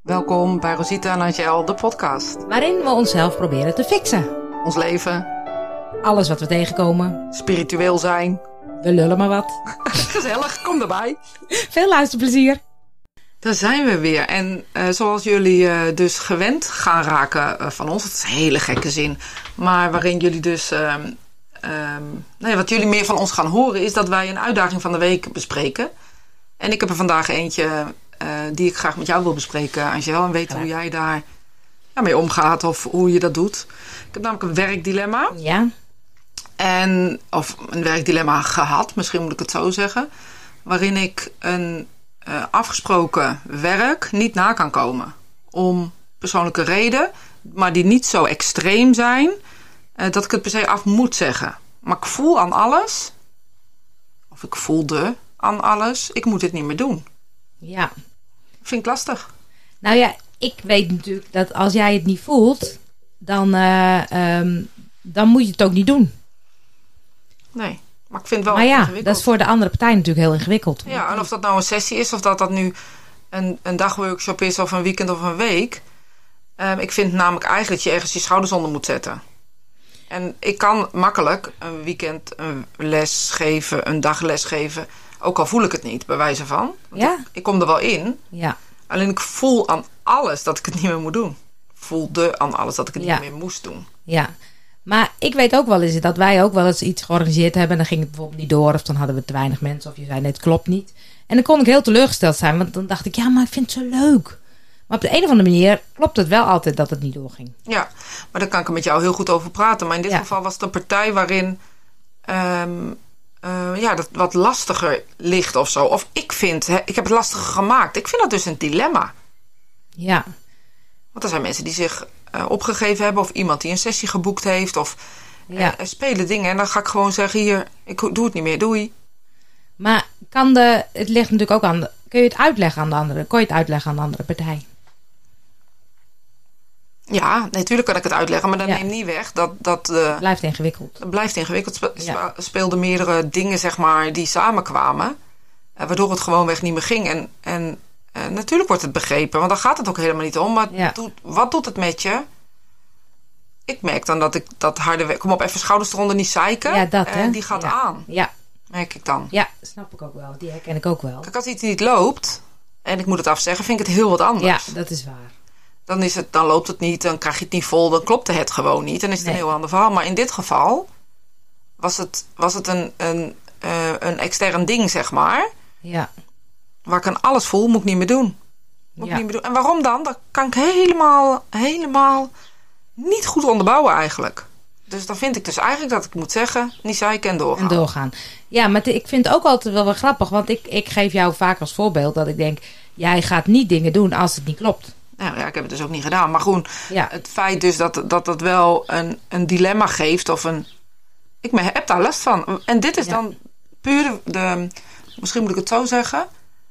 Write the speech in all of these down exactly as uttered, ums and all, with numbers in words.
Welkom bij Rosita en Angel, de podcast. Waarin we onszelf proberen te fixen. Ons leven. Alles wat we tegenkomen. Spiritueel zijn. We lullen maar wat. Gezellig, kom erbij. Veel luisterplezier. Daar zijn we weer. En uh, zoals jullie uh, dus gewend gaan raken uh, van ons. Het is een hele gekke zin. Maar waarin jullie dus... Uh, um, nou ja, wat jullie meer van ons gaan horen is dat wij een uitdaging van de week bespreken. En ik heb er vandaag eentje... Uh, die ik graag met jou wil bespreken, Angel. En weten ja. hoe jij daar ja, mee omgaat of hoe je dat doet. Ik heb namelijk een werkdilemma. Ja. En, of een werkdilemma gehad, misschien moet ik het zo zeggen. Waarin ik een uh, afgesproken werk niet na kan komen. Om persoonlijke reden, maar die niet zo extreem zijn. Uh, dat ik het per se af moet zeggen. Maar ik voel aan alles. Of ik voelde aan alles. Ik moet dit niet meer doen. Ja. Vind ik lastig. Nou ja, ik weet natuurlijk dat als jij het niet voelt, dan, uh, um, dan moet je het ook niet doen. Nee, maar ik vind het wel maar ja, ingewikkeld. Dat is voor de andere partij natuurlijk heel ingewikkeld. Ja, en of dat nou een sessie is, of dat dat nu een, een dagworkshop is, of een weekend of een week. Um, ik vind namelijk eigenlijk dat je ergens je schouders onder moet zetten. En ik kan makkelijk een weekend een les geven, een dagles geven. Ook al voel ik het niet, bij wijze van. Want ja? ik, ik kom er wel in. Ja. Alleen ik voel aan alles dat ik het niet meer moet doen. Voelde aan alles dat ik het ja. niet meer moest doen. Ja, maar ik weet ook wel eens dat wij ook wel eens iets georganiseerd hebben. En dan ging het bijvoorbeeld niet door. Of dan hadden we te weinig mensen. Of je zei nee, het klopt niet. En dan kon ik heel teleurgesteld zijn. Want dan dacht ik, ja, maar ik vind het zo leuk. Maar op de een of andere manier klopt het wel altijd dat het niet doorging. Ja, maar daar kan ik er met jou heel goed over praten. Maar in dit ja. geval was het een partij waarin... Um, Uh, ja, dat wat lastiger ligt of zo. Of ik vind, hè, ik heb het lastiger gemaakt. Ik vind dat dus een dilemma. Ja. Want er zijn mensen die zich uh, opgegeven hebben. Of iemand die een sessie geboekt heeft. Of ja. uh, spelen dingen. En dan ga ik gewoon zeggen, hier, ik doe het niet meer, doei. Maar kan de, het ligt natuurlijk ook aan, de, kun je het uitleggen aan de andere, kon je het uitleggen aan de andere partij? Ja, natuurlijk kan ik het uitleggen, maar dat ja. neemt niet weg dat... dat uh, het blijft ingewikkeld. Het blijft ingewikkeld. Spe- ja. speelden meerdere dingen, zeg maar, die samenkwamen. Uh, waardoor het gewoonweg niet meer ging. En, en uh, natuurlijk wordt het begrepen, want daar gaat het ook helemaal niet om. Maar ja. doet, wat doet het met je? Ik merk dan dat ik dat harde werk... Kom op, even schouders eronder, niet zeiken. Ja, dat, hè? En die gaat ja. aan. Ja. Merk ik dan. Ja, snap ik ook wel. Die herken ik ook wel. Kijk, als iets niet loopt, en ik moet het afzeggen, vind ik het heel wat anders. Ja, dat is waar. Dan, is het, dan loopt het niet, dan krijg je het niet vol, dan klopte het gewoon niet. Dan is het nee. een heel ander verhaal. Maar in dit geval was het, was het een, een, uh, een extern ding, zeg maar. Ja. Waar ik aan alles voel, moet ik niet meer doen. Moet ja. ik niet meer doen. En waarom dan? Dat kan ik helemaal, helemaal niet goed onderbouwen eigenlijk. Dus dan vind ik dus eigenlijk dat ik moet zeggen, niet zeiken en doorgaan. En doorgaan. Ja, maar t- ik vind het ook altijd wel wel grappig. Want ik, ik geef jou vaak als voorbeeld dat ik denk, jij gaat niet dingen doen als het niet klopt. Nou ja, ik heb het dus ook niet gedaan. Maar gewoon, ja. het feit dus dat dat, dat wel een, een dilemma geeft of een... Ik heb daar last van. En dit is ja. dan puur de... Misschien moet ik het zo zeggen.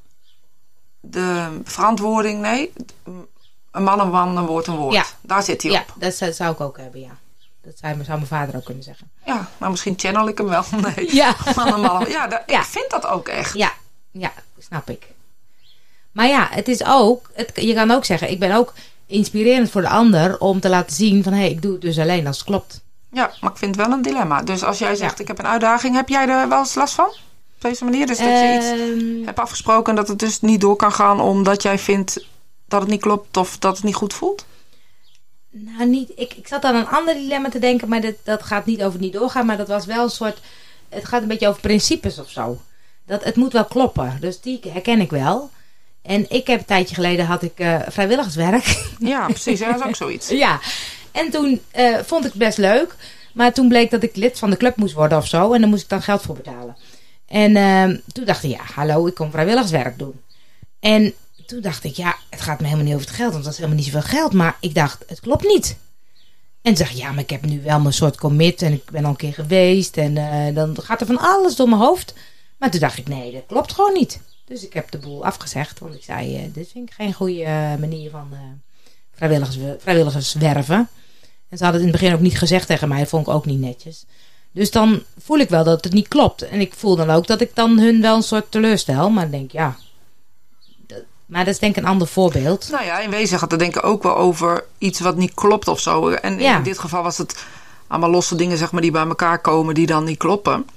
De verantwoording, nee. Een man een man, een woord een woord. Ja. Daar zit hij ja, op. dat zou, zou ik ook hebben, ja. Dat zou, zou mijn vader ook kunnen zeggen. Ja, maar misschien channel ik hem wel. Nee. Ja. Man een man. Ja, dat, ja, ik vind dat ook echt. Ja, ja, snap ik. Maar ja, het is ook, het, je kan ook zeggen, ik ben ook inspirerend voor de ander om te laten zien van, hé, hey, ik doe het dus alleen als het klopt. Ja, maar ik vind het wel een dilemma. Dus als jij zegt, ja. ik heb een uitdaging, heb jij er wel eens last van? Op deze manier? Dus dat je iets um, hebt afgesproken en dat het dus niet door kan gaan omdat jij vindt dat het niet klopt of dat het niet goed voelt? Nou, niet, ik, ik zat aan een ander dilemma te denken, maar dat, dat gaat niet over niet doorgaan. Maar dat was wel een soort, het gaat een beetje over principes of zo. Dat, het moet wel kloppen, dus die herken ik wel. En ik heb een tijdje geleden had ik uh, vrijwilligerswerk. Ja, precies. Dat is ook zoiets. Ja, en toen uh, vond ik het best leuk. Maar toen bleek dat ik lid van de club moest worden of zo. En daar moest ik dan geld voor betalen. En uh, toen dacht ik, ja, hallo, ik kom vrijwilligerswerk doen. En toen dacht ik, ja, het gaat me helemaal niet over het geld. Want dat is helemaal niet zoveel geld. Maar ik dacht, het klopt niet. En toen dacht ik, ja, maar ik heb nu wel mijn soort commit. En ik ben al een keer geweest. En uh, dan gaat er van alles door mijn hoofd. Maar toen dacht ik, nee, dat klopt gewoon niet. Dus ik heb de boel afgezegd. Want ik zei, uh, dit vind ik geen goede uh, manier van uh, vrijwilligers, vrijwilligers werven. En ze hadden het in het begin ook niet gezegd tegen mij. Dat vond ik ook niet netjes. Dus dan voel ik wel dat het niet klopt. En ik voel dan ook dat ik dan hun wel een soort teleurstel. Maar dan denk ik, ja, dat, Maar dat is denk ik een ander voorbeeld. Nou ja, in wezen gaat het denk ik ook wel over iets wat niet klopt of zo. En Ja. in dit geval was het allemaal losse dingen zeg maar, die bij elkaar komen die dan niet kloppen.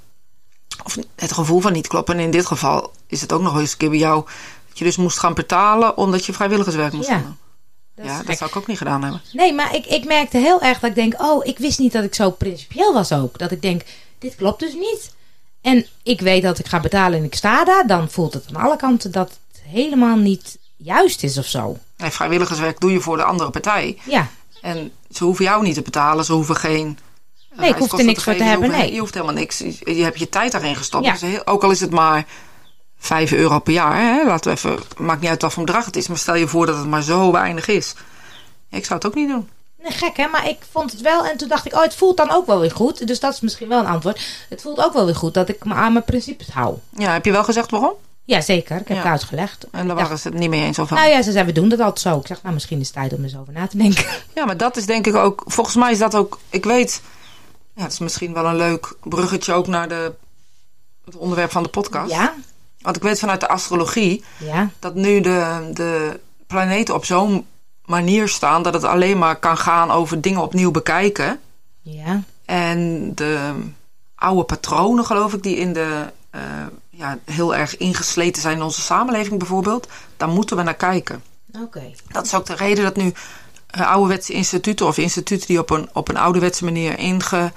Of het gevoel van niet kloppen. En in dit geval is het ook nog eens een keer bij jou dat je dus moest gaan betalen omdat je vrijwilligerswerk moest Ja. doen. Dat is Ja, dat gek. zou ik ook niet gedaan hebben. Nee, maar ik, ik merkte heel erg dat ik denk... oh, ik wist niet dat ik zo principieel was ook. Dat ik denk, dit klopt dus niet. En ik weet dat ik ga betalen en ik sta daar. Dan voelt het aan alle kanten dat het helemaal niet juist is of zo. Nee, vrijwilligerswerk doe je voor de andere partij. Ja, En ze hoeven jou niet te betalen. Ze hoeven geen... nee, ik hoef er niks voor te geven. hebben, Je hoeft, nee. je hoeft helemaal niks. Je, je hebt je tijd daarin gestopt. Ja. Dus heel- ook al is het maar vijf euro per jaar. Hè? Laten we even... Maakt niet uit wat voor bedrag het is. Maar stel je voor dat het maar zo weinig is. Ik zou het ook niet doen. Nee, gek hè, maar ik vond het wel. En toen dacht ik, oh, het voelt dan ook wel weer goed. Dus dat is misschien wel een antwoord. Het voelt ook wel weer goed dat ik me aan mijn principes hou. Ja, heb je wel gezegd waarom? Ja, zeker. Ik heb Ja. het uitgelegd. En daar Ik waren ze het niet mee eens over. Nou ja, ze zei, we doen dat altijd zo. Ik zeg, nou, misschien is het tijd om eens over na te denken. Ja, maar dat is denk ik ook... Volgens mij is dat ook... Ik weet... Ja, het is misschien wel een leuk bruggetje ook naar de, het onderwerp van de podcast. Ja, Want ik weet vanuit de astrologie... ja, dat nu de, de planeten op zo'n manier staan... dat het alleen maar kan gaan over dingen opnieuw bekijken. ja. En de oude patronen, geloof ik... die in de, uh, ja, heel erg ingesleten zijn in onze samenleving bijvoorbeeld... daar moeten we naar kijken. Oké. Dat is ook de reden dat nu uh, ouderwetse instituten... of instituten die op een, op een ouderwetse manier inge...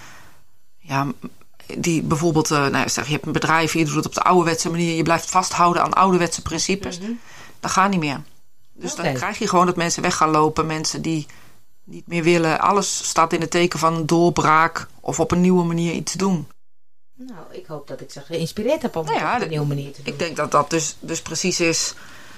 Ja, die bijvoorbeeld, uh, nou ja, zeg, je hebt een bedrijf... je doet het op de ouderwetse manier... je blijft vasthouden aan ouderwetse principes... Mm-hmm. dat gaat niet meer. Dus Oké. dan krijg je gewoon dat mensen weg gaan lopen... mensen die niet meer willen... alles staat in het teken van een doorbraak... of op een nieuwe manier iets doen. Nou, ik hoop dat ik ze geïnspireerd heb om Nou ja, het op de- een nieuwe manier te doen. Ik denk dat dat dus, dus precies is...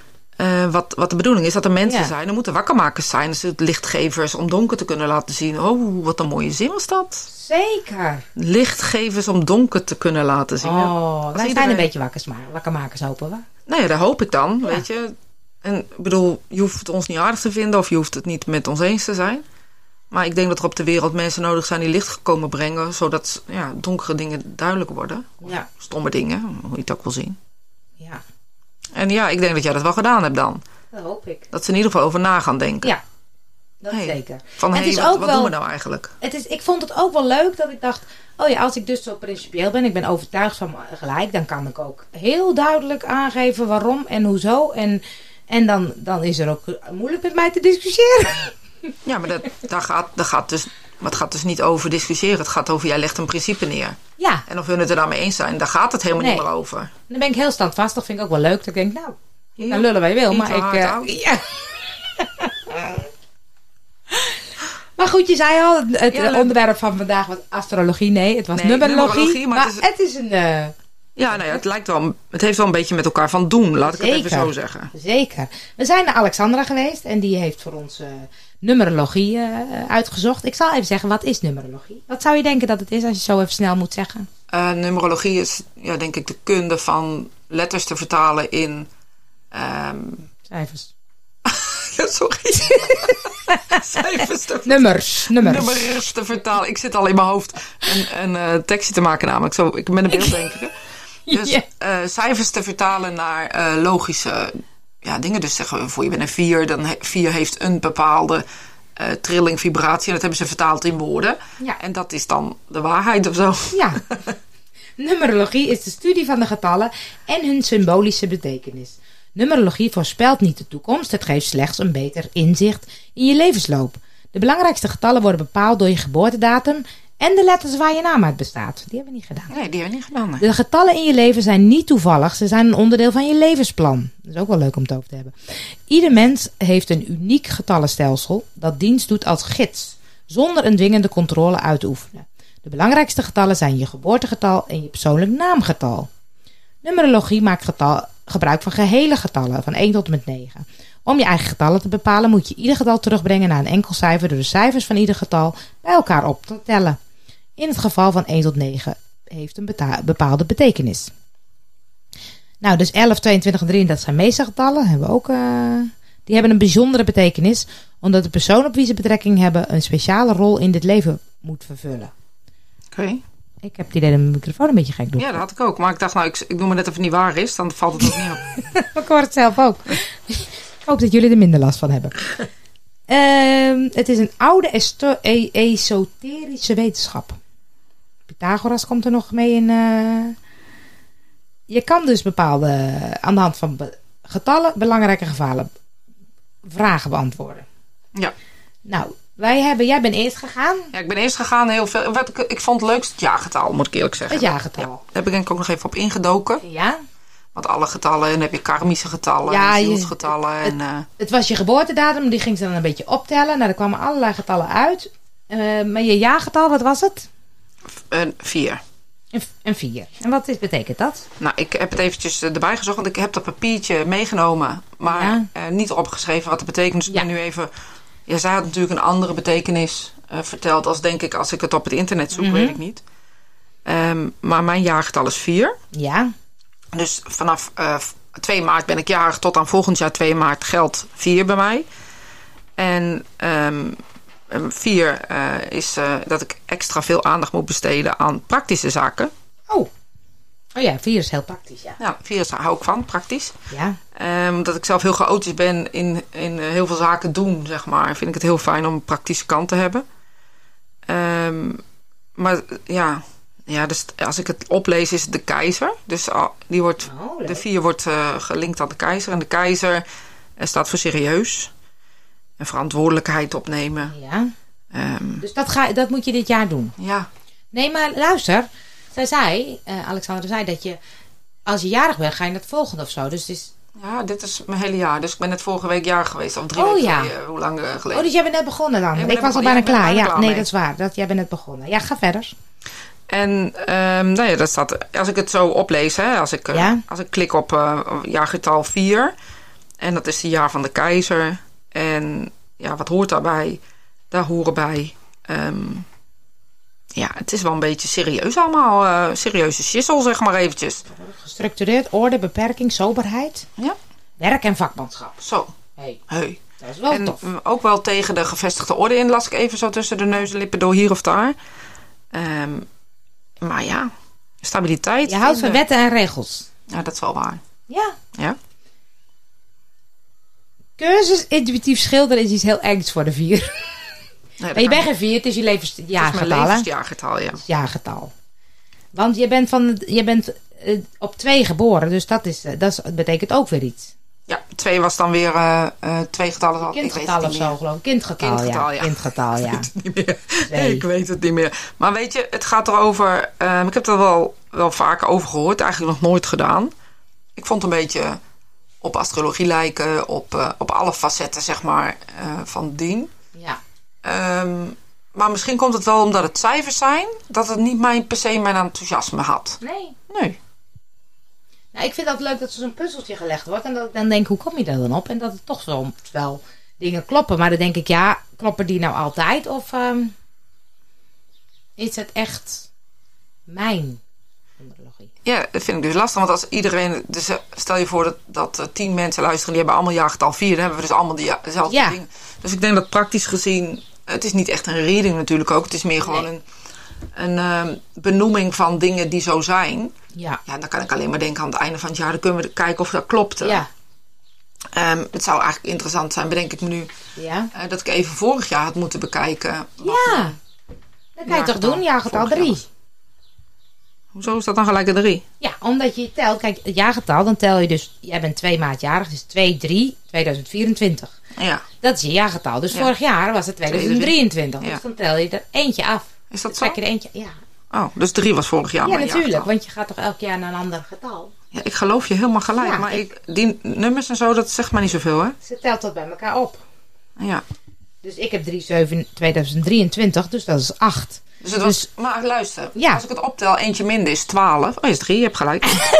Uh, wat, wat de bedoeling is, dat er mensen Ja. zijn. Er moeten wakkermakers zijn, dus het lichtgevers... om donker te kunnen laten zien. Oh, wat een mooie zin was dat. Zeker. Lichtgevers om donker te kunnen laten zien. Oh, wij zijn iedereen- een beetje wakkers, maar wakkermakers hopen we. Nou ja, daar hoop ik dan, Ja. weet je. En ik bedoel, je hoeft het ons niet aardig te vinden... of je hoeft het niet met ons eens te zijn. Maar ik denk dat er op de wereld mensen nodig zijn... die licht komen brengen... zodat ja, donkere dingen duidelijk worden. Ja, Stomme dingen, hoe je het ook wil zien. ja, En ja, ik denk dat jij dat wel gedaan hebt dan. dat hoop ik. Dat ze in ieder geval over na gaan denken. Ja, dat Hey. zeker. Van, En hé, het is wat, ook wat wel- doen we nou eigenlijk? Het is, ik vond het ook wel leuk dat ik dacht... oh ja, als ik dus zo principieel ben... ik ben overtuigd van mijn gelijk... dan kan ik ook heel duidelijk aangeven waarom en hoezo. En, en dan, dan is er ook moeilijk met mij te discussiëren. Ja, maar dat, daar gaat, daar gaat dus, maar het gaat dus niet over discussiëren. Het gaat over, jij legt een principe neer. Ja, En of hun het er daarmee eens zijn, daar gaat het helemaal Nee. niet meer over. dan ben ik heel standvastig. Vind ik ook wel leuk. Dat ik denk, nou, je Ja, kan lullen wat je wil. niet Maar te ik... hard eh, houden. ja. Maar goed, je zei al, het, het Ja, leuk. onderwerp van vandaag was astrologie. Nee, het was Nee, numerologie. numerologie, maar maar het is- het is een... eh, Ja, nou ja, het lijkt wel, het heeft wel een beetje met elkaar van doen. Laat ik het even Zeker. zo zeggen. Zeker. We zijn naar Alexandra geweest en die heeft voor ons eh, numerologie eh, uitgezocht. Ik zal even zeggen, wat is numerologie? Wat zou je denken dat het is als je zo even snel moet zeggen? Uh, numerologie is, ja, denk ik, de kunde van letters te vertalen in... ehm, Cijfers. ja, sorry. Cijfers te Nummers. Nummers. nummers te vertalen. Ik zit al in mijn hoofd een, een uh, tekstje te maken namelijk. Zo, ik ben een beelddenker. Dus Ja. uh, cijfers te vertalen naar uh, logische ja, dingen. Dus zeggen we, voor je bent een vier. Dan he, vier heeft een bepaalde uh, trilling, vibratie. En dat hebben ze vertaald in woorden. Ja. En dat is dan de waarheid of zo. Ja. Numerologie is de studie van de getallen en hun symbolische betekenis. Numerologie voorspelt niet de toekomst, het geeft slechts een beter inzicht in je levensloop. De belangrijkste getallen worden bepaald door je geboortedatum en de letters waar je naam uit bestaat. Die hebben we niet gedaan. Nee, die hebben we niet gedaan. Nee. De getallen in je leven zijn niet toevallig, ze zijn een onderdeel van je levensplan. Dat is ook wel leuk om het over te hebben. Ieder mens heeft een uniek getallenstelsel dat dienst doet als gids, zonder een dwingende controle uit te oefenen. De belangrijkste getallen zijn je geboortegetal en je persoonlijk naamgetal. Numerologie maakt getal, gebruik van gehele getallen, van één tot en met negen. Om je eigen getallen te bepalen moet je ieder getal terugbrengen naar een enkel cijfer door de cijfers van ieder getal bij elkaar op te tellen. In het geval van één tot negen heeft een beta- bepaalde betekenis. Nou, dus elf, tweeëntwintig en drie, dat zijn meestergetallen. Hebben we ook, uh, die hebben een bijzondere betekenis, omdat de persoon op wie ze betrekking hebben een speciale rol in dit leven moet vervullen. Oké. Okay. Ik heb het idee dat mijn microfoon een beetje gek doet. Ja, dat had ik ook. Maar ik dacht, nou, ik, ik doe maar net of het niet waar is. Dan valt het ook niet op. Ik hoor het zelf ook. Ik hoop dat jullie er minder last van hebben. Um, het is een oude esto- e- esoterische wetenschap. Pythagoras komt er nog mee in. Uh... Je kan dus bepaalde, aan de hand van be- getallen, belangrijke gevalen, vragen beantwoorden. Ja. Nou, wij hebben, jij bent eerst gegaan. Ja, ik ben eerst gegaan. Heel veel. Wat ik, ik vond het leukst het jaargetal, moet ik eerlijk zeggen. Het jaargetal. Ja, daar heb ik denk ik ook nog even op ingedoken. Ja. Want alle getallen, en dan heb je karmische getallen, Ja, en je- zielsgetallen. Het, en, uh, het was je geboortedatum, die ging ze dan een beetje optellen. Nou, er kwamen allerlei getallen uit. Uh, maar je jaargetal, wat was het? een vier. Een, een vier. En wat is, betekent dat? Nou, ik heb het eventjes eh, erbij gezocht, want ik heb dat papiertje meegenomen, maar Ja. eh, niet opgeschreven wat het betekent. Dus ik Ja. ben nu even... Ja, zij had natuurlijk een andere betekenis eh, verteld als denk ik als ik het op het internet zoek, Mhm. weet ik niet. Ehm, maar mijn jaargetal is vier. Ja. Dus vanaf eh, twee maart ben ik jarig tot aan volgend jaar twee maart geldt vier bij mij. En ehm, vier eh, is eh, dat ik extra veel aandacht moet besteden aan praktische zaken. Oh. Oh ja, vier is heel praktisch, ja. Ja, vier is, daar hou ik van, praktisch. Ja. Um, dat ik zelf heel chaotisch ben in, in uh, heel veel zaken doen, zeg maar. Vind ik het heel fijn om een praktische kant te hebben. Um, maar ja, ja dus als ik het oplees is het de keizer. Dus uh, die wordt, Oh, leuk. de vier wordt uh, gelinkt aan de keizer. En de keizer uh, staat voor serieus. En verantwoordelijkheid opnemen. Ja. Um, Dus dat, ga, dat moet je dit jaar doen. ja, Nee, maar luister. Zij zei, uh, Alexandra zei dat je, als je jarig bent, ga je naar het volgende of zo. Dus het is... ja, dit is mijn hele jaar. Dus ik ben net vorige week jarig geweest. Of drie Oh, weken ja. geleden. Hoe lang uh, geleden? Oh, dus jij bent net begonnen dan? Ik ben Ik, net was al begonnen. bijna Ja, ik ben klaar. bijna Ja, klaar nee, mee. dat is waar. Dat, jij bent net begonnen. Ja, ga verder. En um, nou ja, dat staat, als ik het zo oplees, hè, als, ik, uh, Ja. als ik klik op uh, jaargetal vier, en dat is het jaar van de keizer, en ja, wat hoort daarbij? Daar horen bij, um, ja, het is wel een beetje serieus allemaal, uh, serieuze schissel, zeg maar eventjes. Gestructureerd, orde, beperking, soberheid, Ja, werk en vakmanschap. zo, Hey, hey. dat is wel En tof. mm, ook wel tegen de gevestigde orde in, las ik even zo tussen de neus en lippen door hier of daar. Um, maar ja, stabiliteit. Je houdt van vinden. wetten en regels. Ja, dat is wel waar. Ja. Ja. Cursus intuïtief schilderen is iets heel engs voor de vier. Nee, Maar je bent geen vier, het is je Het is mijn levensjaargetal, hè? levensjaargetal, ja. Jaargetal. Want je bent, van, je bent uh, op twee geboren, dus dat, is, uh, dat is, betekent ook weer iets. Ja, twee was dan weer uh, uh, twee getallen. Ik weet Kindgetal het of niet zo, meer. geloof ik. Kindgetal, Kindgetal, ja. ja. Kindgetal, ja. Ik weet het niet meer. Twee. Ik weet het niet meer. Maar weet je, het gaat erover... Um, ik heb er wel, wel vaker over gehoord. Eigenlijk nog nooit gedaan. Ik vond het een beetje op astrologie lijken. Op, uh, op alle facetten, zeg maar, uh, van dien. Ja. Um, maar misschien komt het wel omdat het cijfers zijn. Dat het niet mijn, per se mijn enthousiasme had. Nee. Nee. Nou, ik vind dat leuk dat er zo'n puzzeltje gelegd wordt. En dat ik dan denk, hoe kom je daar dan op? En dat het toch soms wel dingen kloppen. Maar dan denk ik, ja, kloppen die nou altijd? Of um, is het echt mijn numerologie? Ja, dat vind ik dus lastig. Want als iedereen... Dus stel je voor dat, dat uh, tien mensen luisteren... die hebben allemaal jaargetal vier. Dan hebben we dus allemaal die, ja, dezelfde Ja. dingen. Dus ik denk dat praktisch gezien... Het is niet echt een reading natuurlijk ook. Het is meer gewoon Nee. een, een uh, benoeming van dingen die zo zijn. Ja. Ja, dan kan ik alleen maar denken aan het einde van het jaar. Dan kunnen we kijken of dat klopt. Ja. Um, het zou eigenlijk interessant zijn, bedenk ik me nu... Ja. Uh, dat ik even vorig jaar had moeten bekijken. Wat Ja. Dat kan je toch doen? Jaargetal vorig jaar drie. was. Hoezo is dat dan gelijk een drie? Ja, omdat je telt. Kijk, het jaargetal, dan tel je dus... Jij bent twee maart jarig, dus twee drie tweeduizend vierentwintig. Ja. Dat is je jaargetal. Dus Ja. vorig jaar was het tweeduizend drieëntwintig. Ja. Dus dan tel je er eentje af. Is dat Dan zo? trek je er eentje... Ja, Oh, dus drie was vorig jaar ja mijn natuurlijk. jaargetal. Want je gaat toch elk jaar naar een ander getal. Ja, ik geloof je helemaal gelijk. Ja, maar ik- ik, die nummers en zo, dat zegt maar niet zoveel, hè? Ze telt dat bij elkaar op. Ja. Dus ik heb drie zeven tweeduizend drieëntwintig, dus dat is acht. Dus het was, Dus- maar luister, Ja. als ik het optel, eentje minder is twaalf. Oh, is drie, je hebt gelijk.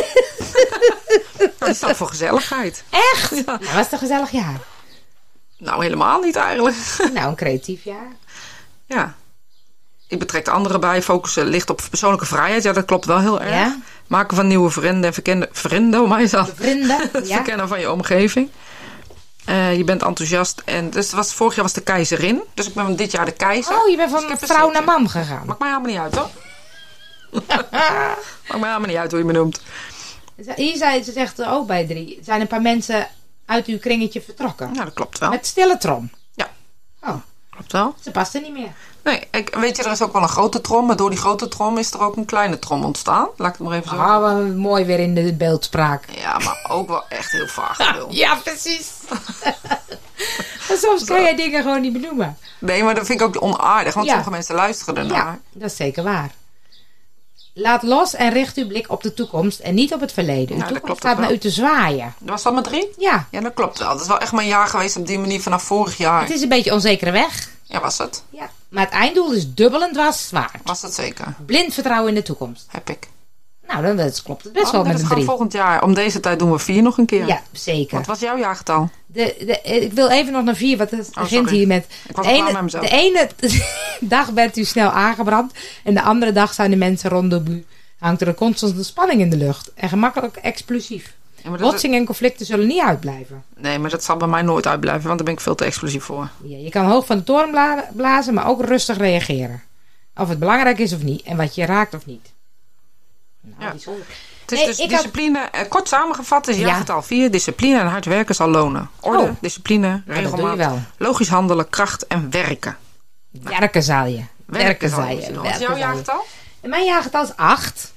Dat is dan voor gezelligheid. Echt? Ja. Nou, was het een gezellig jaar. Nou, helemaal niet eigenlijk. Nou, een creatief jaar. Ja. Ik betrek de anderen bij, focussen licht op persoonlijke vrijheid. Ja, dat klopt wel heel erg. Ja. Maken van nieuwe vrienden en verkende, vrienden, om mij zelf. Vrienden. Het Ja. verkennen van je omgeving. Uh, je bent enthousiast. En dus het was, vorig jaar was de keizerin. Dus ik ben dit jaar de keizer. Oh, je bent Dus van ik heb een vrouw naar setje. man gegaan. Maakt mij helemaal niet uit, hoor. Maakt me helemaal niet uit hoe je me noemt. Hier zei ze zegt ook bij drie. Zijn een paar mensen uit uw kringetje vertrokken? Ja, dat klopt wel. Met stille trom. Ja. Oh. Klopt wel. Ze past er niet meer. Nee, ik, weet je, er is ook wel een grote trom. Maar door die grote trom is er ook een kleine trom ontstaan. Laat ik het maar even zo. Ah, wel mooi weer in de beeldspraak. Ja, maar ook wel echt heel vaag. Geduld. Ja, precies. Maar soms kan jij dingen gewoon niet benoemen. Nee, maar dat vind ik ook onaardig. Want Ja. sommige mensen luisteren ernaar. Ja, dat is zeker waar. Laat los en richt uw blik op de toekomst en niet op het verleden. Uw Ja, dat toekomst klopt staat ook wel. naar u te zwaaien. Was dat met drie? Ja, Ja, dat klopt wel. Dat is wel echt mijn jaar geweest op die manier vanaf vorig jaar. het is een beetje onzekere weg. Ja, was het? Ja. Maar het einddoel is dubbel en dwars zwaar. Was het zeker? Blind vertrouwen in de toekomst. Heb ik. Nou, dan dat klopt het best Oh, wel dat met is een gewoon drie. volgend jaar. Om deze tijd doen we vier nog een keer. Ja, zeker. Wat was jouw jaargetal? De, de, ik wil even nog naar vier, want het begint sorry. hier met... Ik was de al ene, klaar met mezelf. de ene dag bent u snel aangebrand. En de andere dag zijn de mensen rondom u. Hangt er een constante spanning in de lucht. En gemakkelijk explosief. Ja, maar dat- Botsingen en conflicten zullen niet uitblijven. Nee, maar dat zal bij mij nooit uitblijven. Want daar ben ik veel te explosief voor. Ja, je kan hoog van de toren bla- blazen, maar ook rustig reageren. Of het belangrijk is of niet. En wat je raakt of niet. Nou, Ja. bijzonder. Het is Nee, dus ik had- discipline. eh, Kort samengevat is Ja. jaargetal vier. Discipline en hard werken zal lonen. Orde, Oh. discipline, Nou, dat doe je regelmaat, wel. logisch handelen, kracht en werken. Werken zal je. Werken zal zal je je. misschien nog. Wat Werken is jouw zal je. jaargetal? En mijn jaargetal is acht.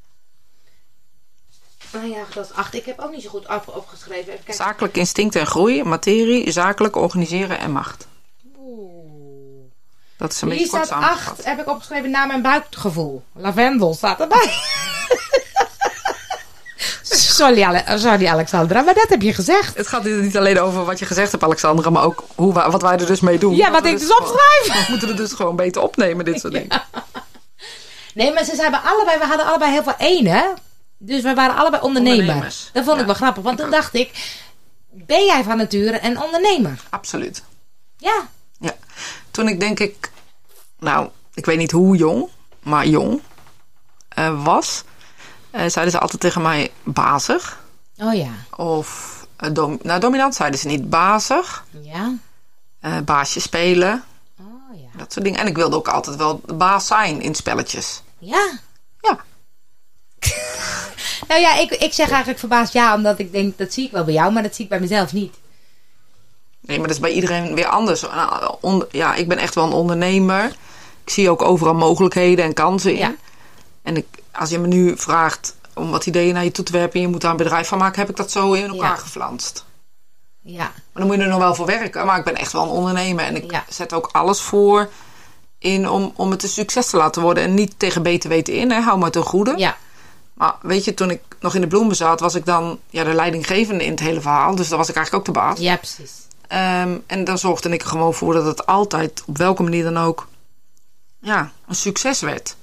Mijn jaargetal is acht. Ik heb ook niet zo goed op, opgeschreven. Even kijken. Zakelijk instinct en groei, materie, zakelijk organiseren en macht. Oeh. Dat is een Hier beetje kort staat samengevat. acht, heb ik opgeschreven, naar mijn buikgevoel. Lavendel staat erbij. Sorry, Ale- sorry Alexandra, maar dat heb je gezegd. Het gaat hier niet alleen over wat je gezegd hebt, Alexandra, maar ook hoe wij, wat wij er dus mee doen. Ja, Dat wat we ik dus gewoon- opschrijf. We moeten er dus gewoon beter opnemen, dit soort dingen. Nee, maar ze zijn allebei, we hadden allebei heel veel één, hè? Dus we waren allebei ondernemer. Ondernemers. Dat vond ik Ja. wel grappig, want toen dacht ik, ben jij van nature een ondernemer? Absoluut. Ja. Ja. Toen ik denk ik, nou, ik weet niet hoe jong, maar jong eh, was, eh, zeiden ze altijd tegen mij bazig. Oh ja. Of, eh, dom- nou dominant zeiden ze niet, bazig. Ja. eh, baasje spelen, Oh ja. dat soort dingen. En ik wilde ook altijd wel de baas zijn in spelletjes. Ja. Ja. Nou ja, ik, ik zeg eigenlijk verbaasd ja, omdat ik denk, dat zie ik wel bij jou, maar dat zie ik bij mezelf niet. Nee, maar dat is bij iedereen weer anders. Nou, on- ja, ik ben echt wel een ondernemer. Ik zie ook overal mogelijkheden en kansen in. Ja. En ik, als je me nu vraagt om wat ideeën naar je toe te werpen en je moet daar een bedrijf van maken, heb ik dat zo in elkaar Ja. geflanst. Ja. Maar dan moet je er nog wel voor werken. Maar ik ben echt wel een ondernemer. En ik Ja. zet ook alles voor in om, om het een succes te laten worden. En niet tegen beter weten in. Hè. Hou maar ten goede. Ja. Maar weet je, toen ik nog in de bloemen zat, was ik dan ja, de leidinggevende in het hele verhaal. Dus dan was ik eigenlijk ook de baas. Ja, precies. Ehm, en dan zorgde ik er gewoon voor dat het altijd, op welke manier dan ook, ja, een succes werd.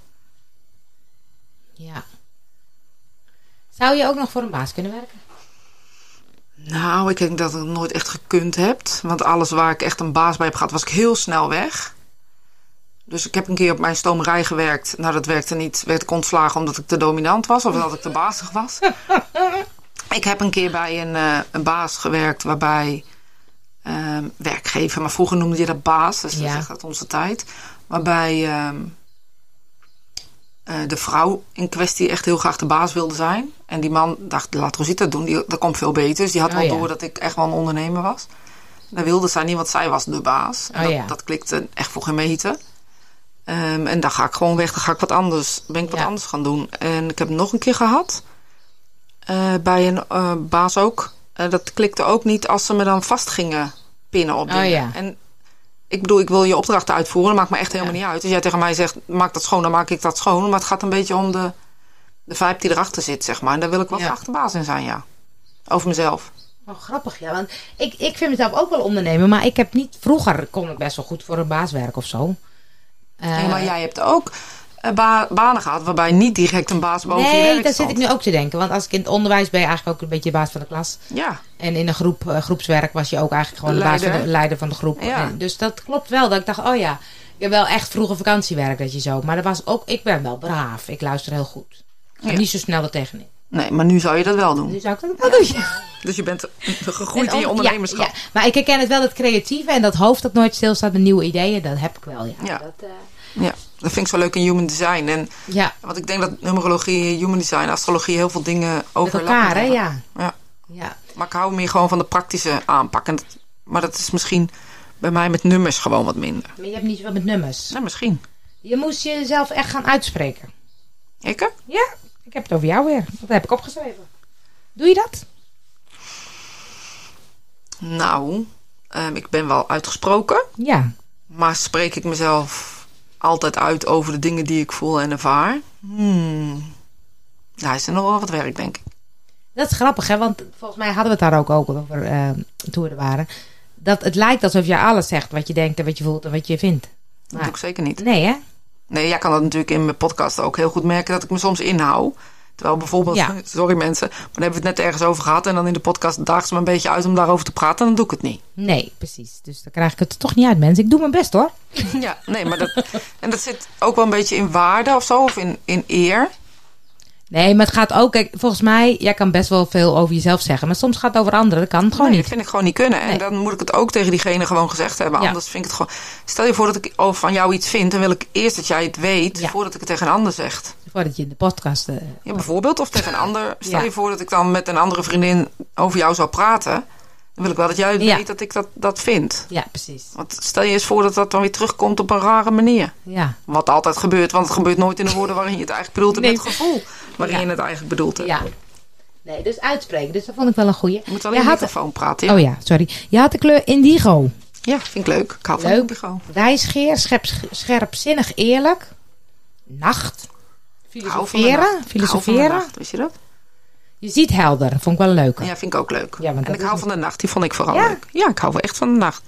Ja. Zou je ook nog voor een baas kunnen werken? Nou, ik denk dat ik het nooit echt gekund heb. Want alles waar ik echt een baas bij heb gehad, was ik heel snel weg. Dus ik heb een keer op mijn stomerij gewerkt. Nou, dat werkte niet. Werd ik ontslagen omdat ik te dominant was of dat ik te bazig was. Ik heb een keer bij een, uh, een baas gewerkt waarbij um, werkgever, maar vroeger noemde je dat baas, dus dat Ja. is echt uit onze tijd. Waarbij um, uh, de vrouw in kwestie echt heel graag de baas wilde zijn. En die man dacht, laat Rosita doen, die, dat komt veel beter. Dus die had Oh, wel ja. door dat ik echt wel een ondernemer was. Dat wilde zij niet, want zij was de baas. En Oh, dat, ja. dat klikte echt voor geen meter. Um, en dan ga ik gewoon weg, dan ga ik wat anders, ben ik wat Ja. anders gaan doen. En ik heb het nog een keer gehad. Uh, bij een uh, baas ook. Uh, dat klikte ook niet als ze me dan vast gingen pinnen op dingen. Oh, ja. En ik bedoel, ik wil je opdrachten uitvoeren. Dat maakt me echt helemaal Ja. niet uit. Als jij tegen mij zegt, maak dat schoon, dan maak ik dat schoon. Maar het gaat een beetje om de, de vibe die erachter zit, zeg maar. En daar wil ik wel Ja. graag de baas in zijn, ja. Over mezelf. Oh, grappig, ja. Want ik, ik vind mezelf ook wel ondernemer, maar ik heb niet... Vroeger kon ik best wel goed voor een baas werken of zo. Uh, Ja, maar jij hebt ook uh, ba- banen gehad waarbij niet direct een baas boven je Nee, werk dat stond. zit ik nu ook te denken. Want als ik in het onderwijs ben je eigenlijk ook een beetje de baas van de klas. Ja. En in een groep, uh, groepswerk was je ook eigenlijk gewoon de, baas Leider. van de leider van de groep. Ja. En dus dat klopt wel. Dat ik dacht, oh ja, ik heb wel echt vroeger vakantiewerk dat je zo. Maar dat was ook, ik ben wel braaf. Ik luister heel goed. Ik ga Ja. niet zo snel er tegenin. Nee, maar nu zou je dat wel doen. Nu zou ik dat wel doen. Ja. Dus je bent gegroeid En in je on- ondernemerschap. Ja, ja. Maar ik herken het wel, dat creatieve en dat hoofd dat nooit stilstaat met nieuwe ideeën. Dat heb ik wel, ja. Ja. Dat, uh, Ja, Dat vind ik zo leuk in human design. En Ja. Want ik denk dat numerologie, human design, astrologie heel veel dingen Met overlappen. elkaar, hè? Ja. Ja. Ja. Maar ik hou meer gewoon van de praktische aanpak. En dat, maar dat is misschien bij mij met nummers gewoon wat minder. Maar je hebt niet zoveel met nummers. Nou, misschien. Je moest jezelf echt gaan uitspreken. Ik? hè? Ja, ik heb het over jou weer. Dat heb ik opgeschreven. Doe je dat? Nou, um, ik ben wel uitgesproken. Ja. Maar spreek ik mezelf altijd uit over de dingen die ik voel en ervaar? Hmm. Daar is er nog wel wat werk, denk ik. Dat is grappig, hè? Want volgens mij hadden we het daar ook over uh, toen we er waren. Dat het lijkt alsof je alles zegt wat je denkt en wat je voelt en wat je vindt. Dat doe ik zeker niet. Nee, hè? Nee, jij kan dat natuurlijk in mijn podcast ook heel goed merken dat ik me soms inhoud. Terwijl bijvoorbeeld, Ja. sorry mensen, maar dan hebben we het net ergens over gehad. En dan in de podcast daagt ze me een beetje uit om daarover te praten. En dan doe ik het niet. Nee, precies. Dus dan krijg ik het er toch niet uit, mensen. Ik doe mijn best, hoor. Ja, nee, maar dat, en dat zit ook wel een beetje in waarde of zo. Of in, in eer. Nee, maar het gaat ook... Kijk, volgens mij... Jij kan best wel veel over jezelf zeggen. Maar soms gaat het over anderen. Dat kan het gewoon Nee, niet. dat vind ik gewoon niet kunnen. En Nee. dan moet ik het ook tegen diegene gewoon gezegd hebben. Ja. Anders vind ik het gewoon... Stel je voor dat ik over van jou iets vind. Dan wil ik eerst dat jij het weet. Ja. Voordat ik het tegen een ander zeg. Voordat je in de podcast... Uh, Ja, bijvoorbeeld. Of tegen een ander. Stel Ja. je voor dat ik dan met een andere vriendin over jou zou praten. Dan wil ik wel dat jij Ja. weet dat ik dat, dat vind. Ja, precies. Want stel je eens voor dat dat dan weer terugkomt op een rare manier. Ja. Wat altijd gebeurt. Want het gebeurt nooit in de woorden waarin je het eigenlijk bedoelt. En Nee. met het gevoel waarin Ja. je het eigenlijk bedoelt. hebt. Ja. Nee, dus uitspreken. Dus dat vond ik wel een goeie. Je moet wel in Jij de had... microfoon praten. Ja. Oh ja, sorry. Je had de kleur indigo. Ja, vind ik leuk. Ik hou van Leuk. indigo. Wijsgeer, schep, scherpzinnig, eerlijk. Nacht. Ik hou van de Filosoferen. nacht. Ik hou van de Filosoferen. nacht, wist je dat? Je ziet helder. Vond ik wel een leuke. Ja, vind ik ook leuk. Ja, want en dat ik is hou het. van de nacht. Die vond ik vooral Ja? leuk. Ja, ik hou wel echt van de nacht.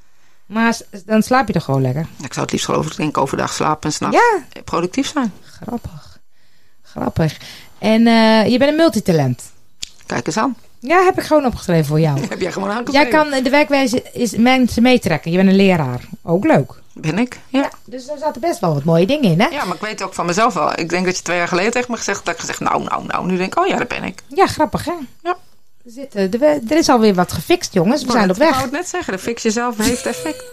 Maar s- dan slaap je toch gewoon lekker? Ik zou het liefst geloof ik denk ik overdag slapen en s'nachts Ja. productief zijn. Grappig. Grappig. En eh, je bent een multitalent. Kijk eens aan. Ja, heb ik gewoon opgeschreven voor jou. Heb jij gewoon aangeschreven? Jij kan de werkwijze is mensen meetrekken. Je bent een leraar. Ook leuk. Ben ik? Ja. Dus daar zaten best wel wat mooie dingen in, hè? Ja, maar ik weet ook van mezelf wel. Ik denk dat je twee jaar geleden tegen me gezegd hebt. Dat ik gezegd, nou, nou, nou. Nu denk ik, oh ja, daar ben ik. Ja, grappig, hè? Ja. Er, zitten, er, er is alweer wat gefixt, jongens. We Ik zijn wou op net- Ik weg. wou het net zeggen. De fix jezelf heeft effect.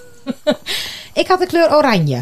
Ik had de kleur oranje.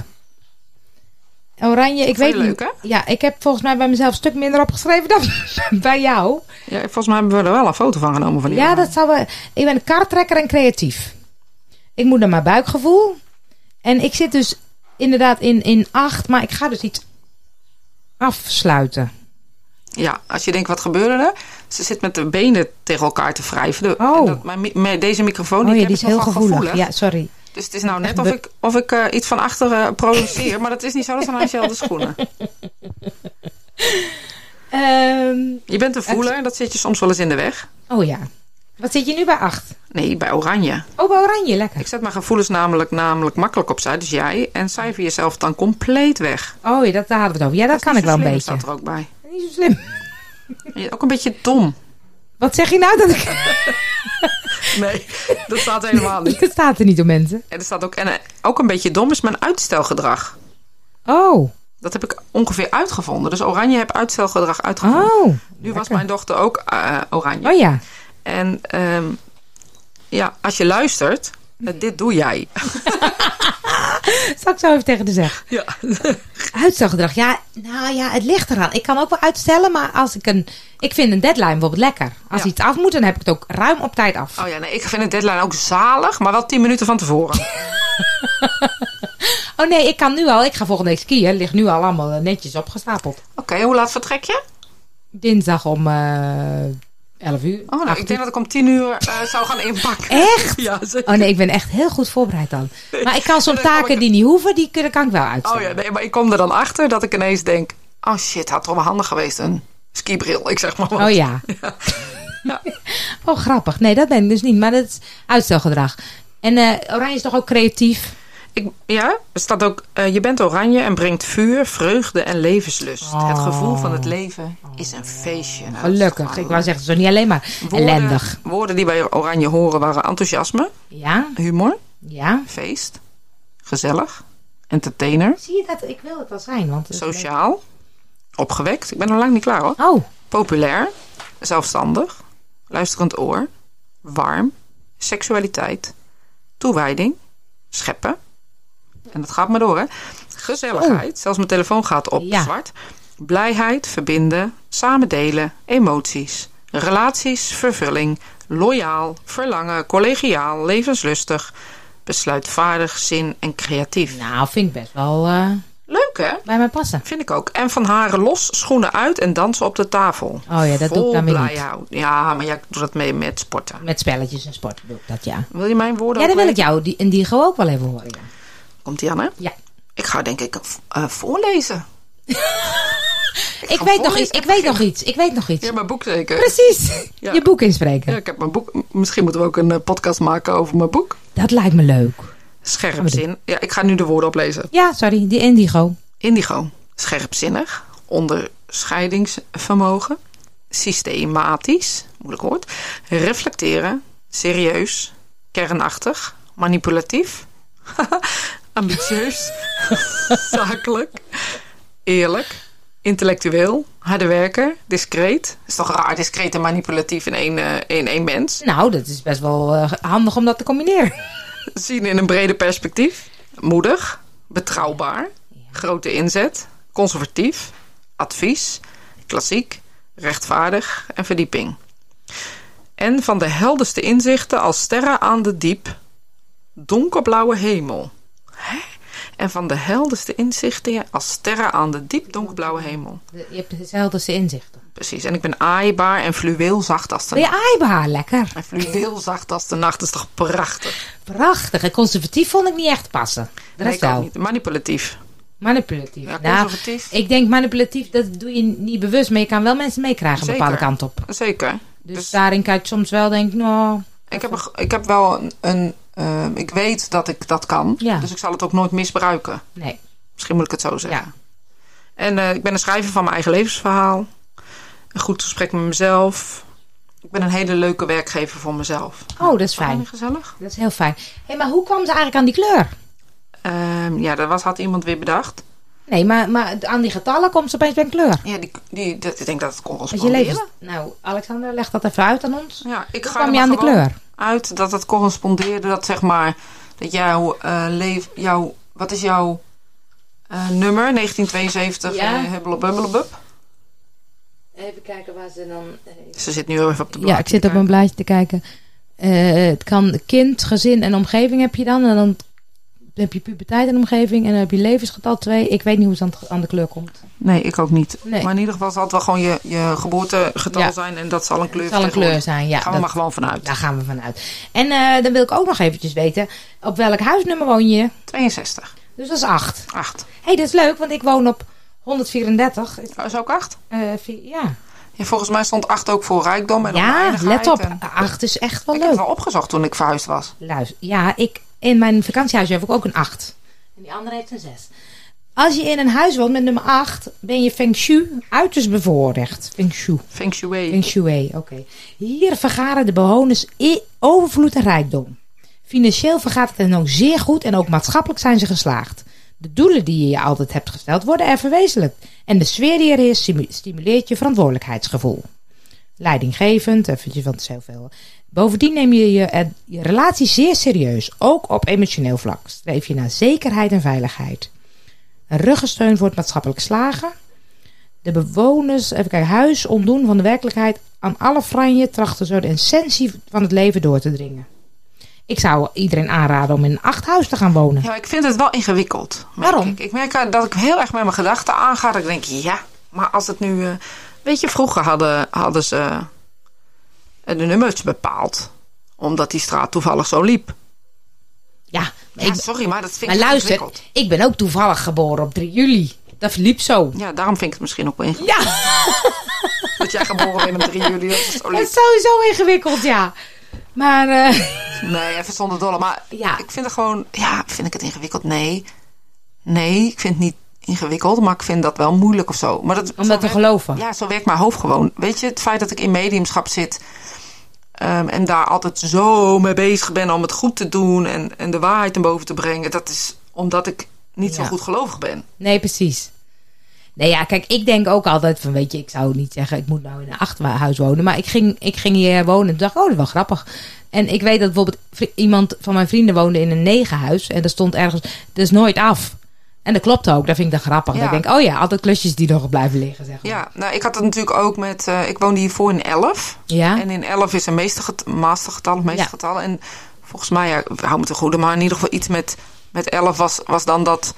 Oranje, ik Vond weet je leuk, niet. hè? Ja, ik heb volgens mij bij mezelf een stuk minder opgeschreven dan bij jou. Ja, volgens mij hebben we er wel een foto van genomen van die Ja, jongen. dat zou wel. Ik ben een kartrekker en creatief. Ik moet naar mijn buikgevoel. En ik zit dus inderdaad in, in acht, maar ik ga dus iets afsluiten. Ja, als je denkt, wat gebeurde er? Ze zit met de benen tegen elkaar te wrijven. De- Oh. en dat, mijn, mi- mijn- deze microfoon Oh die ja, ik die heb, is heel nogal gevoelig. Ja, sorry. Dus het is nou net Echt of be- ik, of ik uh, iets van achteren produceer. Maar dat is niet zo. Dat zijn dezelfde schoenen. Ehm, Je bent een voeler. Dat zit je soms wel eens in de weg. oh ja. Wat zit je nu bij acht? Nee, bij oranje. Oh, bij oranje, lekker. Ik zet mijn gevoelens namelijk, namelijk makkelijk opzij. Dus jij. En cijfer jezelf dan compleet weg. Oh ja, dat, daar hadden we het over. Ja, dat, is kan niet ik wel zo een slim, beetje. staat er ook bij. Niet zo slim. En je- Ook een beetje dom. Wat zeg je nou? Dat ik... Nee, dat staat helemaal niet. Het staat er niet om mensen. En er staat ook, en eh, ook een beetje dom is mijn uitstelgedrag. Oh. Dat heb ik ongeveer uitgevonden. Dus oranje heb uitstelgedrag uitgevonden. Oh. nu was lekker. mijn dochter ook uh, oranje. Oh ja. En um, ja, als je luistert, uh, dit doe jij. Zal ik zo even tegen de zeggen. Ja. Uitstelgedrag. Ja, nou ja, het ligt eraan. Ik kan ook wel uitstellen, maar als ik een... Ik vind een deadline bijvoorbeeld lekker. Als Ja. iets af moet, dan heb ik het ook ruim op tijd af. Oh ja, nee, ik vind de deadline ook zalig, maar wel tien minuten van tevoren. Oh nee, ik kan nu al. Ik ga volgende week skiën. Het ligt nu al allemaal eh, netjes opgestapeld. Oké, okay, hoe laat vertrek je? Dinsdag om uh, elf uur. Oh, nou, acht ik denk uur. dat ik om tien uur uh, zou gaan inpakken. Echt? Ja, zeker. Oh nee, ik ben echt heel goed voorbereid dan. Maar ik kan soms En dan kom taken ik- die niet hoeven, die kunnen- kan ik wel uitstellen. Oh ja, nee, maar ik kom er dan achter dat ik ineens denk... Oh shit, had toch wel handig geweest, een skibril. Ik zeg maar wat. Oh ja. Ja. Ja. Oh, grappig. Nee, dat ben ik dus niet. Maar dat is uitstelgedrag. En uh, oranje is toch ook creatief? Ik, ja, er staat ook... Uh, je bent oranje en brengt vuur, vreugde en levenslust. Oh. Het gevoel van het leven is een feestje. Nou, dat is Gelukkig. gewoon- Ik wou zeggen, zo niet alleen maar Woorden- ellendig. Woorden die bij oranje horen waren enthousiasme, Ja, humor, ja. feest, gezellig, entertainer, Zie je dat? Ik wil het wel zijn. Want het is sociaal, opgewekt. Ik ben nog lang niet klaar hoor. leuk. Oh, Populair, zelfstandig, luisterend oor, warm, seksualiteit, toewijding, scheppen, En dat gaat maar door, hè. Gezelligheid. Oh. Zelfs mijn telefoon gaat op ja. zwart. Blijheid, verbinden, samen delen, emoties. Relaties, vervulling, loyaal, verlangen, collegiaal, levenslustig, besluitvaardig, zin en creatief. Nou, vind ik best wel uh, leuk, hè? Bij mij passen. Vind ik ook. En van haren los, schoenen uit en dansen op de tafel. Oh ja, dat Vol doe ik dan weer niet. Houden. Ja, maar jij doet dat mee met sporten. Met spelletjes en sport doe ik dat, ja. Wil je mijn woorden Ja, ook dan wil weten? ik jou die, en die gewoon ook wel even horen, ja. Komt die aan, hè? Ja. Ik ga denk ik uh, voorlezen. Ik, ik, weet nog iets, ik weet nog iets. Ik weet nog iets. Ja, mijn boek zeker. Precies. Ja. Je boek inspreken. Ja, ik heb mijn boek. Misschien moeten we ook een uh, podcast maken over mijn boek. Dat lijkt me leuk. Scherpzin. Ja, ik ga nu de woorden oplezen. Ja, sorry. Die indigo. Indigo. Scherpzinnig. Onderscheidingsvermogen. Systematisch. Moeilijk woord. Reflecteren. Serieus. Kernachtig. Manipulatief. Ambitieus. Zakelijk. Eerlijk. Intellectueel, harde werker, discreet. Is toch raar, discreet en manipulatief in één, uh, in één mens. Nou, dat is best wel uh, handig om dat te combineren. Zien in een breder perspectief. Moedig, betrouwbaar, ja. Grote inzet, conservatief, advies, klassiek, rechtvaardig en verdieping. En van de helderste inzichten als sterren aan de diep, donkerblauwe hemel. Hè? En van de helderste inzichten als sterren aan de diep donkerblauwe hemel. Je hebt de helderste inzichten. Precies. En ik ben aaibaar en fluweelzacht als de nacht. Ben je aaibaar? Lekker. En fluweelzacht als de nacht is toch prachtig? Prachtig. En conservatief vond ik niet echt passen. De rest nee, ik wel. ook niet. Manipulatief. Manipulatief. Ja, nou, conservatief. Ik denk manipulatief, dat doe je niet bewust. Maar je kan wel mensen meekrijgen een bepaalde kant op. Zeker. Dus, dus daarin kan je soms wel denken, nou... Ik heb, ik heb wel een... een uh, ik weet dat ik dat kan. Ja. Dus ik zal het ook nooit misbruiken. Nee. Misschien moet ik het zo zeggen. Ja. En uh, ik ben een schrijver van mijn eigen levensverhaal. Een goed gesprek met mezelf. Ik ben een hele leuke werkgever voor mezelf. Oh, dat is fijn. Dat gezellig. Dat is heel fijn. Hé, hey, maar hoe kwam ze eigenlijk aan die kleur? Um, ja, dat was, had iemand weer bedacht. Nee, maar, maar aan die getallen komt ze opeens bij een kleur. Ja, die, die, dat, ik denk dat het Als je corresponderen. levens... Nou, Alexander, leg dat even uit aan ons. Ja, ik hoe ga kwam er je aan de kleur? Uit dat het correspondeerde. Dat zeg maar, dat jouw uh, leven, jouw, wat is jouw uh, nummer? negentien tweeënzeventig, ja. uh, hubbelebubbelebub. Even kijken waar ze dan... Heeft. Ze zit nu even op de blaadje. Ja, ik zit op een blaadje te kijken. Uh, het kan kind, gezin en omgeving heb je dan. En dan heb je puberteit en omgeving. En dan heb je levensgetal twee. Ik weet niet hoe ze aan, aan de kleur komt. Nee, ik ook niet. Nee. Maar in ieder geval zal het wel gewoon je, je geboortegetal ja. zijn. En dat zal een kleur Het zal een kleur zijn, ja. Daar gaan we dat, maar gewoon vanuit. Daar gaan we vanuit. En uh, dan wil ik ook nog eventjes weten. Op welk huisnummer woon je? tweeënzestig. Dus dat is acht. acht. Hé, hey, dat is leuk, want ik woon op honderdvierendertig. Oh, is ook acht? Uh, vier, ja. Ja. Volgens mij stond acht ook voor rijkdom en ja, let op. En... acht is echt wel ik leuk. Ik heb het wel opgezocht toen ik verhuisd was. Luister, ja, ik, in mijn vakantiehuis heb ik ook een acht. En die andere heeft een zes. Als je in een huis woont met nummer acht, ben je feng shui uiterst bevoorrecht. Feng shui. Feng shui. Feng shui, oké. Okay. Hier vergaren de bewoners in overvloed en rijkdom. Financieel vergaat het hen ook zeer goed en ook maatschappelijk zijn ze geslaagd. De doelen die je je altijd hebt gesteld worden er verwezenlijkt. En de sfeer die er is stimuleert je verantwoordelijkheidsgevoel. Leidinggevend, eventjes, want het is heel veel. Bovendien neem je je, je relatie zeer serieus, ook op emotioneel vlak. Streef je naar zekerheid en veiligheid. Een ruggensteun voor het maatschappelijk slagen. De bewoners, even kijken, huis ontdoen van de werkelijkheid aan alle franje trachten zo de essentie van het leven door te dringen. Ik zou iedereen aanraden om in een achthuis te gaan wonen. Ja, ik vind het wel ingewikkeld. Waarom? Ik. ik merk dat ik heel erg met mijn gedachten aanga. Dat ik denk, ja, maar als het nu... Uh, weet je, vroeger hadden, hadden ze uh, de nummers bepaald. Omdat die straat toevallig zo liep. Ja, ja ik, sorry, maar dat vind maar ik luister, ingewikkeld. Ik ben ook toevallig geboren op drie juli. Dat liep zo. Ja, daarom vind ik het misschien ook wel ingewikkeld. Ja. Dat jij geboren bent op drie juli. Dat is, zo dat is sowieso ingewikkeld, ja. Maar... Uh... Nee, even zonder dolle. Maar ja. ik vind het gewoon... Ja, vind ik het ingewikkeld? Nee. Nee, ik vind het niet ingewikkeld. Maar ik vind dat wel moeilijk of zo. Maar dat, Om dat te geloven? Ja, zo werkt mijn hoofd gewoon. Weet je, het feit dat ik in mediumschap zit... Um, en daar altijd zo mee bezig ben om het goed te doen... en, en de waarheid naar boven te brengen... dat is omdat ik niet ja. zo goed gelovig ben. Nee, precies. Nee, ja, kijk, ik denk ook altijd van, weet je, ik zou niet zeggen, ik moet nou in een achthuis wonen. Maar ik ging, ik ging hier wonen en dacht, oh, dat is wel grappig. En ik weet dat bijvoorbeeld vri- iemand van mijn vrienden woonde in een negenhuis. En er stond ergens, dat is nooit af. En dat klopt ook, dat vind ik dan grappig. Ja. Dat ik denk, oh ja, altijd klusjes die nog blijven liggen, zeg maar. Ja, nou, ik had het natuurlijk ook met... Uh, ik woonde hiervoor in elf. Ja. En in elf is een meesterget- mastergetal of meestergetal. Ja. En volgens mij, ja, we houden me te goede, maar in ieder geval iets met, met elf was, was dan dat...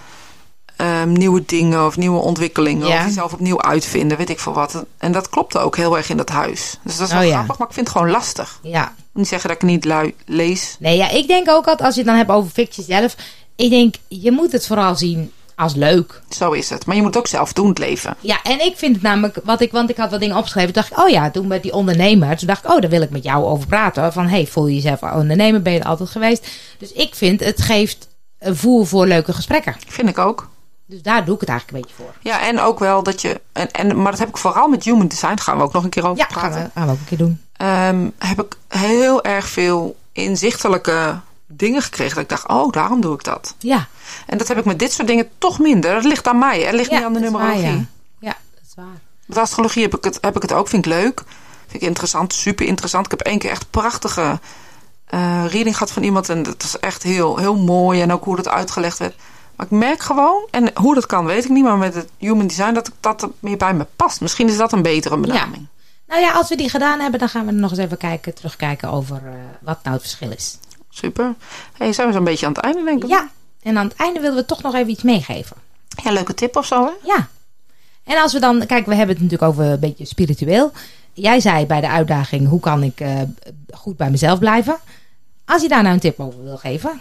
Um, nieuwe dingen of nieuwe ontwikkelingen. Ja. Of jezelf opnieuw uitvinden, weet ik veel wat. En dat klopte ook heel erg in dat huis. Dus dat is wel oh, grappig, ja. maar ik vind het gewoon lastig. Ja. Ik moet niet zeggen dat ik niet lui lees. Nee, ja, ik denk ook altijd, als je het dan hebt over fictie zelf... Ik denk, je moet het vooral zien als leuk. Zo is het. Maar je moet het ook zelf doen, het leven. Ja, en ik vind het namelijk... Wat ik, want ik had wat dingen opgeschreven. Toen dacht ik, oh ja, toen met die ondernemer. Toen dacht ik, oh, daar wil ik met jou over praten. Van, hey, voel je jezelf ondernemer? Ben je er altijd geweest? Dus ik vind, het geeft een voer voor leuke gesprekken. Vind ik ook. Dus daar doe ik het eigenlijk een beetje voor. Ja, en ook wel dat je... En, en, maar dat heb ik vooral met human design. Daar gaan we ook nog een keer over ja, praten. Ja, gaan, gaan we ook een keer doen. Um, heb ik heel erg veel inzichtelijke dingen gekregen. Dat ik dacht, oh, daarom doe ik dat. Ja. En dat heb ik met dit soort dingen toch minder. Dat ligt aan mij. Het ligt ja, niet aan de numerologie. Waar, ja. ja, dat is waar. Met astrologie heb ik, het, heb ik het ook. Vind ik leuk. Vind ik interessant. Super interessant. Ik heb één keer echt prachtige uh, reading gehad van iemand. En dat was echt heel, heel mooi. En ook hoe dat uitgelegd werd. Maar ik merk gewoon, en hoe dat kan weet ik niet, maar met het human design dat dat er meer bij me past. Misschien is dat een betere benaming. Ja. Nou ja, als we die gedaan hebben, dan gaan we nog eens even kijken, terugkijken over uh, wat nou het verschil is. Super. Hey, zijn we zo'n beetje aan het einde, denk ik? Ja, en aan het einde willen we toch nog even iets meegeven. Ja, leuke tip of zo, hè? Ja. En als we dan, kijk, we hebben het natuurlijk over een beetje spiritueel. Jij zei bij de uitdaging, hoe kan ik uh, goed bij mezelf blijven? Als je daar nou een tip over wil geven.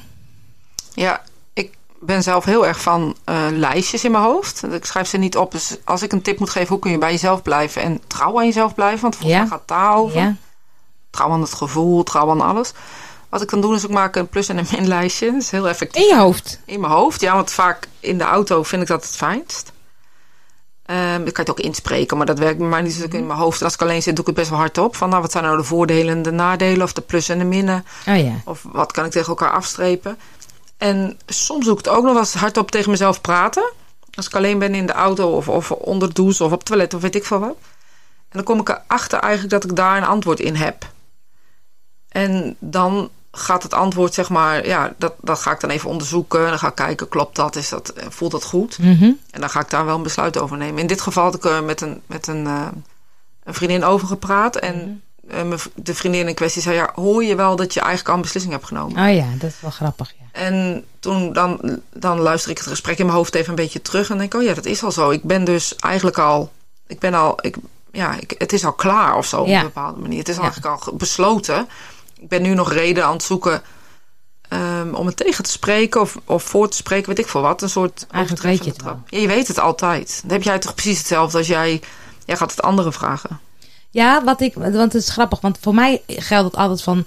Ja, ik ben zelf heel erg van uh, lijstjes in mijn hoofd. Ik schrijf ze niet op. Dus als ik een tip moet geven, hoe kun je bij jezelf blijven en trouw aan jezelf blijven? Want volgens ja. mij gaat het daarover. Ja. Trouw aan het gevoel, trouw aan alles. Wat ik dan doe is, ik maak een plus- en een minlijstje. Dat is heel effectief. In je hoofd? In mijn hoofd, ja. Want vaak in de auto vind ik dat het fijnst. Um, dat kan je het ook inspreken, maar dat werkt bij mij niet zo mm-hmm. in mijn hoofd. En als ik alleen zit, doe ik het best wel hard op. Van nou, wat zijn nou de voordelen en de nadelen? Of de plus en de minnen? Oh ja. Of wat kan ik tegen elkaar afstrepen? En soms doe ik het ook nog wel eens hardop tegen mezelf praten. Als ik alleen ben in de auto of, of onder de douche of op het toilet of weet ik veel wat. En dan kom ik erachter eigenlijk dat ik daar een antwoord in heb. En dan gaat het antwoord, zeg maar, ja, dat, dat ga ik dan even onderzoeken. En dan ga ik kijken, klopt dat? Is dat voelt dat goed? Mm-hmm. En dan ga ik daar wel een besluit over nemen. In dit geval had ik er met een, met een, uh, een vriendin over gepraat. En mm-hmm. uh, de vriendin in kwestie zei, ja, hoor je wel dat je eigenlijk al een beslissing hebt genomen? Oh ja, dat is wel grappig, ja. En toen dan, dan luister ik het gesprek in mijn hoofd even een beetje terug. En denk ik, oh ja, dat is al zo. Ik ben dus eigenlijk al, ik ben al, ik, ja, ik, het is al klaar of zo op ja. een bepaalde manier. Het is ja. eigenlijk al besloten. Ik ben nu nog reden aan het zoeken um, om het tegen te spreken of, of voor te spreken, weet ik veel wat. Een soort eigenlijk weet je het wel. Ja, je weet het altijd. Dan heb jij toch precies hetzelfde als jij, jij gaat het anderen vragen. Ja, wat ik, want het is grappig, want voor mij geldt het altijd van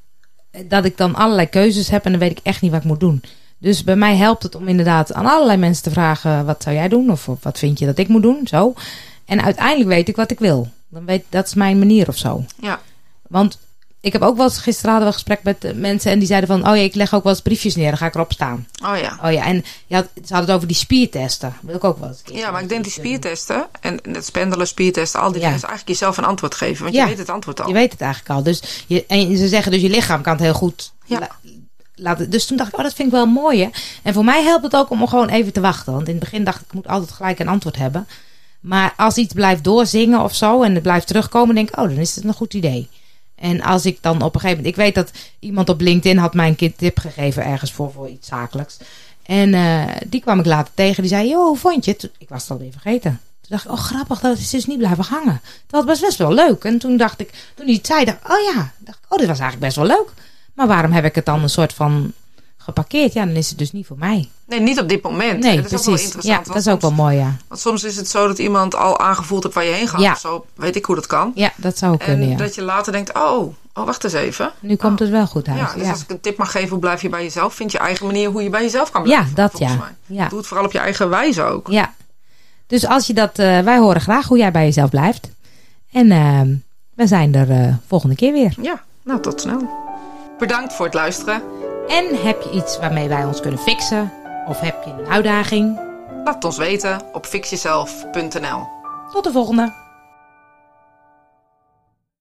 dat ik dan allerlei keuzes heb en dan weet ik echt niet wat ik moet doen. Dus bij mij helpt het om inderdaad aan allerlei mensen te vragen, wat zou jij doen? Of, of wat vind je dat ik moet doen? Zo. En uiteindelijk weet ik wat ik wil. Dan weet, dat is mijn manier of zo. Ja. Want ik heb ook wel eens, gisteren hadden we een gesprek met mensen en die zeiden van, oh ja, ik leg ook wel eens briefjes neer, dan ga ik erop staan. Oh ja. Oh ja, en je had, ze hadden het over die spiertesten. Dat wil ik ook wel eens. Ja, maar ik denk die spiertesten en het spendelen, spiertesten, al die ja. dingen is eigenlijk jezelf een antwoord geven. Want ja. je weet het antwoord al. Je weet het eigenlijk al. Dus je, en ze zeggen dus je lichaam kan het heel goed ja. la, laten. Dus toen dacht ik, oh, dat vind ik wel mooi. Hè? En voor mij helpt het ook om gewoon even te wachten. Want in het begin dacht ik, ik moet altijd gelijk een antwoord hebben. Maar als iets blijft doorzingen of zo en het blijft terugkomen, denk ik, oh, dan is het een goed idee. En als ik dan op een gegeven moment... Ik weet dat iemand op LinkedIn had mij een tip gegeven ergens voor, voor iets zakelijks. En uh, die kwam ik later tegen. Die zei, joh, hoe vond je het? Ik was het alweer vergeten. Toen dacht ik, oh grappig, dat is dus niet blijven hangen. Dat was best wel leuk. En toen dacht ik, toen hij het zei, dacht ik, oh ja. Dacht ik, oh, dit was eigenlijk best wel leuk. Maar waarom heb ik het dan een soort van geparkeerd? Ja, dan is het dus niet voor mij. Nee, niet op dit moment. Nee, dat is precies. Ook wel interessant, ja, dat is ook wel mooi, ja. Want soms is het zo dat iemand al aangevoeld hebt waar je heen gaat. Ja. Of zo, weet ik hoe dat kan. Ja, dat zou en kunnen, ja. dat je later denkt, oh, oh wacht eens even. Nu komt oh. het wel goed uit. Ja, dus ja. als ik een tip mag geven, hoe blijf je bij jezelf? Vind je eigen manier hoe je bij jezelf kan blijven. Ja, dat ja. Mij. ja. Doe het vooral op je eigen wijze ook. Ja. Dus als je dat, uh, wij horen graag hoe jij bij jezelf blijft. En uh, we zijn er uh, volgende keer weer. Ja, nou tot snel. Bedankt voor het luisteren. En heb je iets waarmee wij ons kunnen fixen? Of heb je een uitdaging? Laat het ons weten op fixjezelf punt n l. Tot de volgende!